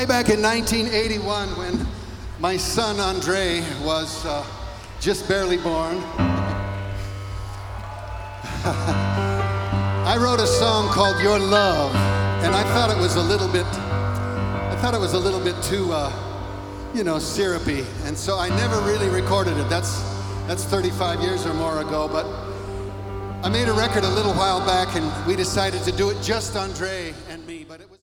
Way back in 1981 when my son Andre was just barely born, I wrote a song called Your Love, and I thought it was a little bit too, syrupy, and so I never really recorded it. That's 35 years or more ago, but I made a record a little while back, and we decided to do it just Andre and me, but it was